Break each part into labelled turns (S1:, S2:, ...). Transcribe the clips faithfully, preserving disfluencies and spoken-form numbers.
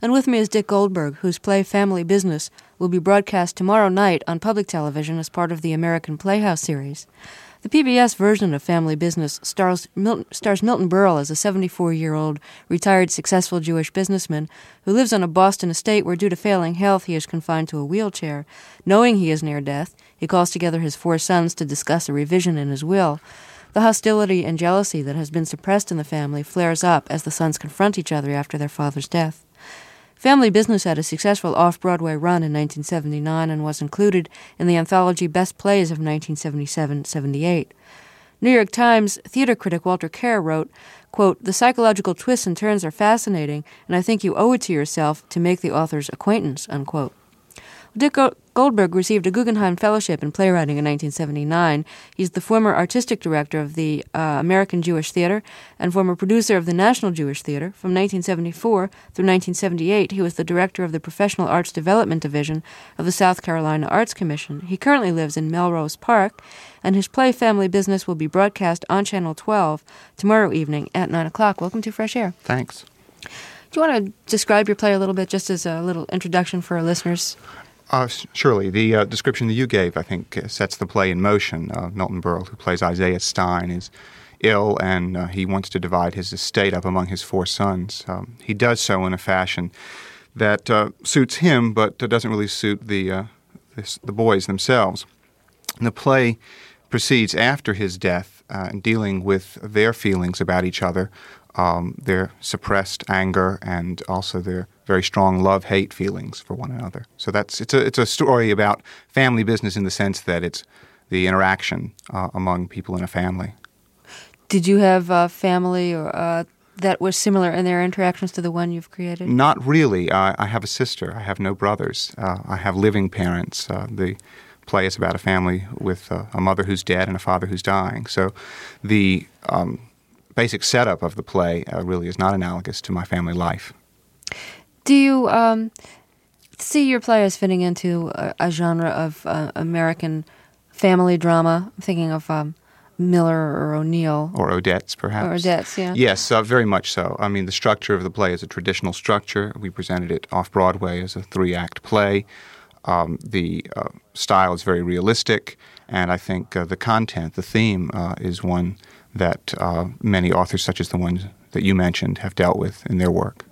S1: And with me is Dick Goldberg, whose play Family Business will be broadcast tomorrow night on public television as part of the American Playhouse series. The P B S version of Family Business stars Milton, stars Milton Berle as a seventy-four-year-old retired successful Jewish businessman who lives on a Boston estate where, due to failing health, he is confined to a wheelchair. Knowing he is near death, he calls together his four sons to discuss a revision in his will. The hostility and jealousy that has been suppressed in the family flares up as the sons confront each other after their father's death. Family Business had a successful off-Broadway run in nineteen seventy-nine and was included in the anthology Best Plays of nineteen seventy-seven seventy-eight. New York Times theater critic Walter Kerr wrote, quote, "The psychological twists and turns are fascinating, and I think you owe it to yourself to make the author's acquaintance," unquote. Dick Goldberg received a Guggenheim Fellowship in Playwriting in nineteen seventy-nine. He's the former artistic director of the uh, American Jewish Theater and former producer of the National Jewish Theater. From nineteen seventy-four through nineteen seventy-eight, he was the director of the Professional Arts Development Division of the South Carolina Arts Commission. He currently lives in Melrose Park, and his play Family Business will be broadcast on Channel twelve tomorrow evening at nine o'clock. Welcome to Fresh Air.
S2: Thanks.
S1: Do you want to describe your play a little bit, just as a little introduction for our listeners?
S2: Uh, surely. The uh, description that you gave, I think, uh, sets the play in motion. Uh, Milton Berle, who plays Isaiah Stein, is ill, and uh, he wants to divide his estate up among his four sons. Um, he does so in a fashion that uh, suits him, but uh, doesn't really suit the, uh, this, the boys themselves. And the play proceeds after his death, uh, dealing with their feelings about each other, um, their suppressed anger, and also their very strong love-hate feelings for one another. So that's it's a it's a story about family business in the sense that it's the interaction uh, among people in a family.
S1: Did you have a family or uh, that was similar in their interactions to the one you've created?
S2: Not really. I, I have a sister. I have no brothers. Uh, I have living parents. Uh, the play is about a family with uh, a mother who's dead and a father who's dying. So the um, basic setup of the play uh, really is not analogous to my family life.
S1: Do you um, see your play as fitting into a, a genre of uh, American family drama? I'm thinking of um, Miller or O'Neill.
S2: Or Odets, perhaps.
S1: Or Odets, yeah.
S2: Yes, uh, very much so. I mean, the structure of the play is a traditional structure. We presented it off-Broadway as a three-act play. Um, the uh, style is very realistic, and I think uh, the content, the theme, uh, is one that uh, many authors, such as the ones that you mentioned, have dealt with in their work.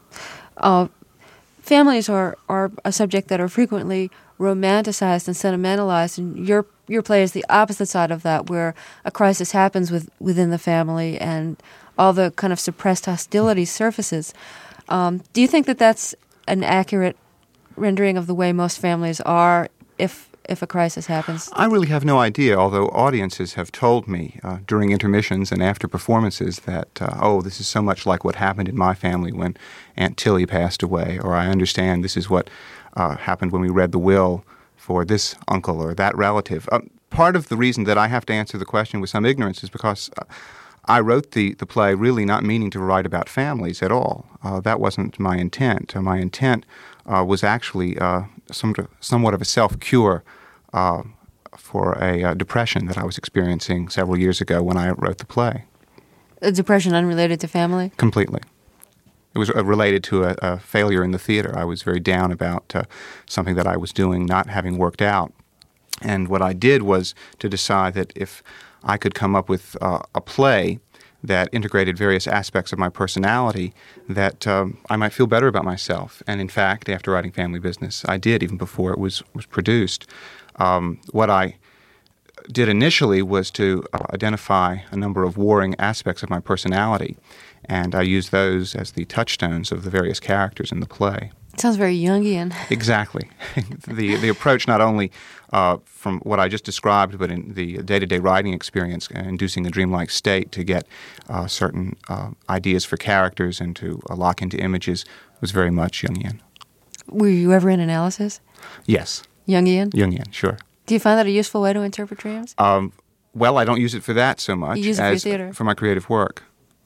S1: Uh, families are, are a subject that are frequently romanticized and sentimentalized, and your your play is the opposite side of that, where a crisis happens with, within the family and all the kind of suppressed hostility surfaces. Um, do you think that that's an accurate rendering of the way most families are if if a crisis happens?
S2: I really have no idea, although audiences have told me uh, during intermissions and after performances that, uh, oh, this is so much like what happened in my family when Aunt Tilly passed away, or I understand this is what uh, happened when we read the will for this uncle or that relative. Uh, part of the reason that I have to answer the question with some ignorance is because uh, I wrote the, the play really not meaning to write about families at all. Uh, that wasn't my intent. Uh, my intent uh, was actually uh, some, somewhat of a self-cure uh, for a uh, depression that I was experiencing several years ago when I wrote the play.
S1: A depression unrelated to family?
S2: Completely. It was uh, related to a, a failure in the theater. I was very down about uh, something that I was doing not having worked out. And what I did was to decide that if I could come up with uh, a play that integrated various aspects of my personality, that um, I might feel better about myself. And in fact, after writing Family Business, I did, even before it was, was produced. Um, what I did initially was to uh, identify a number of warring aspects of my personality, and I used those as the touchstones of the various characters in the play.
S1: It sounds very Jungian.
S2: Exactly. the the approach not only uh, from what I just described, but in the day-to-day writing experience, uh, inducing a dreamlike state to get uh, certain uh, ideas for characters and to uh, lock into images, was very much Jungian.
S1: Were you ever in analysis?
S2: Yes.
S1: Jungian?
S2: Jungian, sure.
S1: Do you find that a useful way to interpret dreams?
S2: Um, well, I don't use it for that so much
S1: you use it
S2: as
S1: for theater.
S2: for my creative work.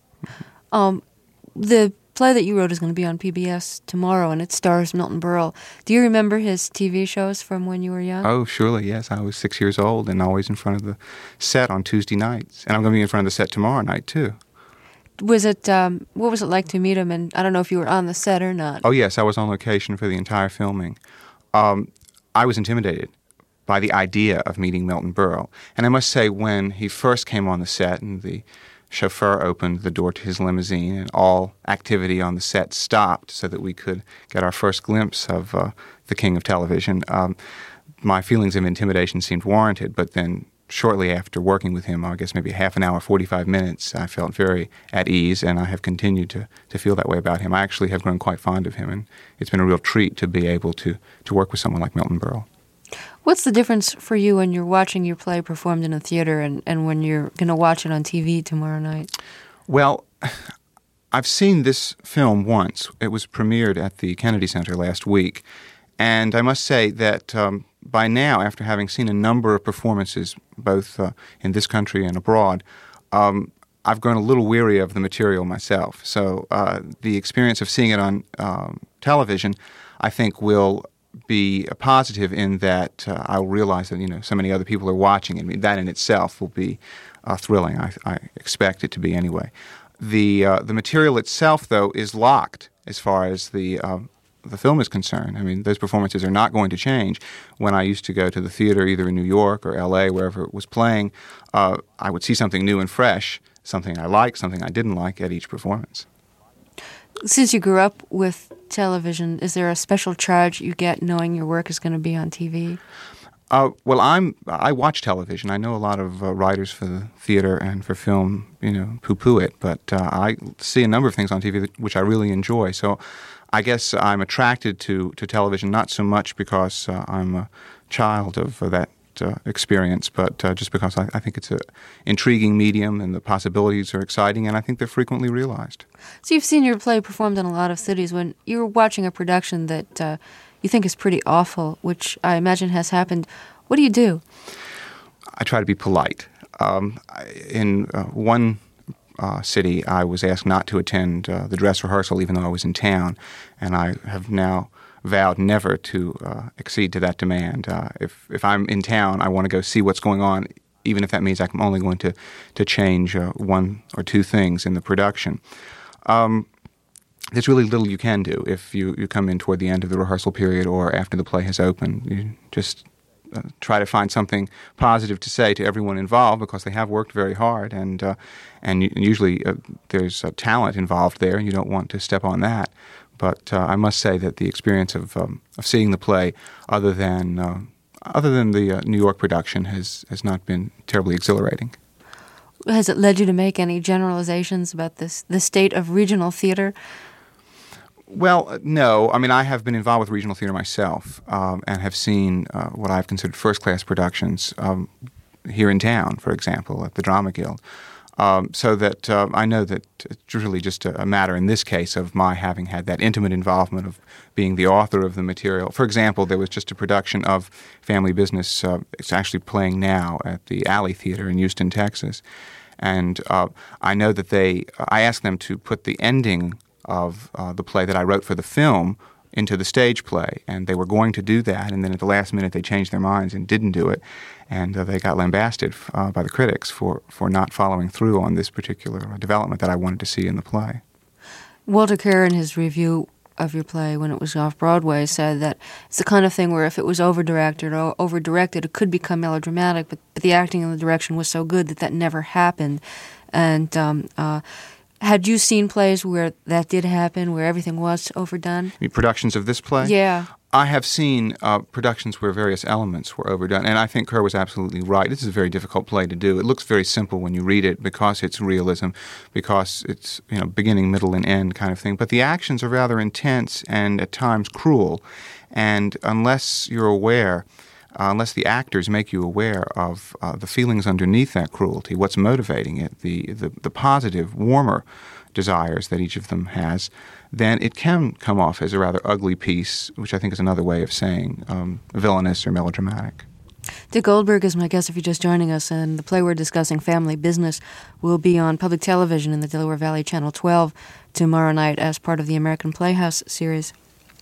S1: Um, the play that you wrote is going to be on P B S tomorrow, and it stars Milton Berle. Do you remember his T V shows from when you were young?
S2: Oh, surely, yes. I was six years old and always in front of the set on Tuesday nights. And I'm going to be in front of the set tomorrow night, too.
S1: Was it, um, what was it like to meet him? And I don't know if you were on the set or not.
S2: Oh, yes, I was on location for the entire filming. Um, I was intimidated by the idea of meeting Milton Berle. And I must say, when he first came on the set and the chauffeur opened the door to his limousine and all activity on the set stopped so that we could get our first glimpse of uh, the king of television, um, my feelings of intimidation seemed warranted. But then shortly after working with him, I guess maybe half an hour, forty-five minutes, I felt very at ease, and I have continued to, to feel that way about him. I actually have grown quite fond of him, and it's been a real treat to be able to, to work with someone like Milton Berle.
S1: What's the difference for you when you're watching your play performed in a theater and, and when you're going to watch it on T V tomorrow night?
S2: Well, I've seen this film once. It was premiered at the Kennedy Center last week, and I must say that um, by now, after having seen a number of performances, both uh, in this country and abroad, um, I've grown a little weary of the material myself. So uh, the experience of seeing it on um, television, I think, will be a positive in that uh, I'll realize that, you know, so many other people are watching, and that in itself will be uh, thrilling. I, I expect it to be anyway. The uh, the material itself, though, is locked as far as the uh, the film is concerned. I mean, those performances are not going to change. When I used to go to the theater, either in New York or L A, wherever it was playing, uh, I would see something new and fresh, something I liked, something I didn't like at each performance.
S1: Since you grew up with television, is there a special charge you get knowing your work is going to be on T V?
S2: Uh, well, I'm I watch television. I know a lot of uh, writers for the theater and for film, you know, poo-poo it, but uh, I see a number of things on T V that, which I really enjoy. So I guess I'm attracted to, to television, not so much because uh, I'm a child of uh, that uh, experience, but uh, just because I, I think it's an intriguing medium and the possibilities are exciting, and I think they're frequently realized.
S1: So you've seen your play performed in a lot of cities. When you're watching a production that uh, you think is pretty awful, which I imagine has happened, what do you do?
S2: I try to be polite. Um, in uh, one uh, city, I was asked not to attend uh, the dress rehearsal even though I was in town, and I have now vowed never to uh, accede to that demand. Uh, if if I'm in town, I want to go see what's going on, even if that means I'm only going to, to change uh, one or two things in the production. Um, there's really little you can do if you, you come in toward the end of the rehearsal period or after the play has opened. You just uh, try to find something positive to say to everyone involved because they have worked very hard, and uh, and usually uh, there's uh, talent involved there, and you don't want to step on that. But uh, I must say that the experience of um, of seeing the play, other than uh, other than the uh, New York production, has has not been terribly exhilarating.
S1: Has it led you to make any generalizations about this the state of regional theater?
S2: Well, no. I mean, I have been involved with regional theater myself, um, and have seen uh, what I've considered first-class productions um, here in town, for example, at the Drama Guild. Um, so that uh, I know that it's really just a, a matter in this case of my having had that intimate involvement of being the author of the material. For example, there was just a production of Family Business. Uh, it's actually playing now at the Alley Theater in Houston, Texas. And uh, I know that they, I asked them to put the ending of uh, the play that I wrote for the film into the stage play, and they were going to do that, and then at the last minute they changed their minds and didn't do it, and uh, they got lambasted uh, by the critics for, for not following through on this particular development that I wanted to see in the play.
S1: Walter Kerr, in his review of your play when it was off-Broadway, said that it's the kind of thing where if it was over-directed or over-directed, it could become melodramatic, but, but the acting and the direction was so good that that never happened. And um, uh, had you seen plays where that did happen, where everything was overdone?
S2: You mean productions of this play?
S1: Yeah.
S2: I have seen uh, productions where various elements were overdone, and I think Kerr was absolutely right. This is a very difficult play to do. It looks very simple when you read it because it's realism, because it's, you know, beginning, middle, and end kind of thing. But the actions are rather intense and at times cruel, and unless you're aware, uh, unless the actors make you aware of uh, the feelings underneath that cruelty, what's motivating it, the, the, the positive, warmer desires that each of them has, then it can come off as a rather ugly piece, which I think is another way of saying um, villainous or melodramatic.
S1: Dick Goldberg is my guest if you're just joining us, and the play we're discussing, Family Business, will be on public television in the Delaware Valley Channel twelve tomorrow night as part of the American Playhouse series.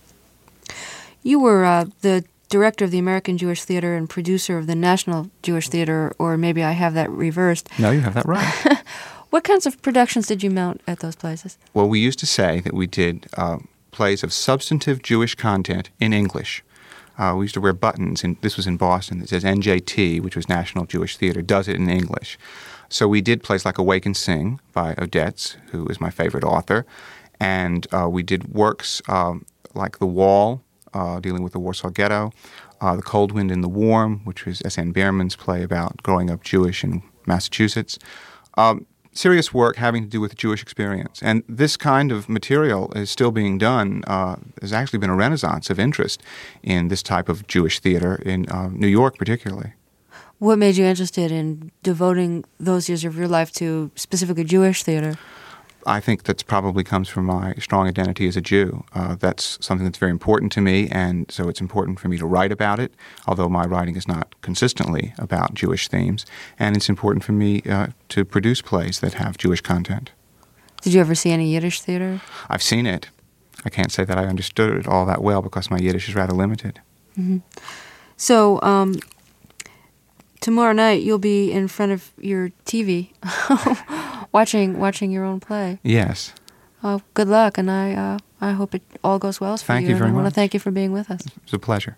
S1: You were uh, the director of the American Jewish Theater and producer of the National Jewish Theater, or maybe I have that reversed.
S2: No, you have that right.
S1: What kinds of productions did you mount at those places?
S2: Well, we used to say that we did uh, plays of substantive Jewish content in English. Uh, we used to wear buttons, and this was in Boston, that says N J T, which was National Jewish Theater, does it in English. So we did plays like Awake and Sing by Odets, who is my favorite author, and uh, we did works um, like The Wall, uh, dealing with the Warsaw Ghetto, uh, The Cold Wind and the Warm, which was S N Behrman's play about growing up Jewish in Massachusetts. Um, serious work having to do with the Jewish experience. And this kind of material is still being done. Uh, there's actually been a renaissance of interest in this type of Jewish theater in uh, New York particularly.
S1: What made you interested in devoting those years of your life to specifically Jewish theater?
S2: I think that probably comes from my strong identity as a Jew. Uh, that's something that's very important to me, and so it's important for me to write about it, although my writing is not consistently about Jewish themes. And it's important for me uh, to produce plays that have Jewish content.
S1: Did you ever see any Yiddish theater?
S2: I've seen it. I can't say that I understood it all that well because my Yiddish is rather limited.
S1: Mm-hmm. So, um, tomorrow night you'll be in front of your T V watching watching your own play.
S2: Yes.
S1: Uh, good luck, and I uh, I hope it all goes well for
S2: Thank
S1: you.
S2: you very
S1: and I want
S2: much.
S1: to thank you for being with us.
S2: It's a pleasure.